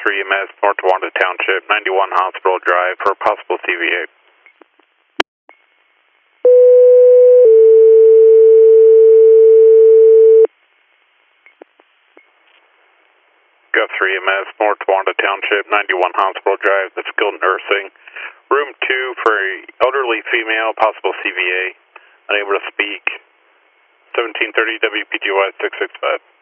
EMS, North Wanda Township, 91 Hospital Drive for possible CVA. Guthrie EMS, North Wanda Township, 91 Hospital Drive, the skilled nursing. Room 2 for elderly female, possible CVA, unable to speak. 1730 WPGY 665.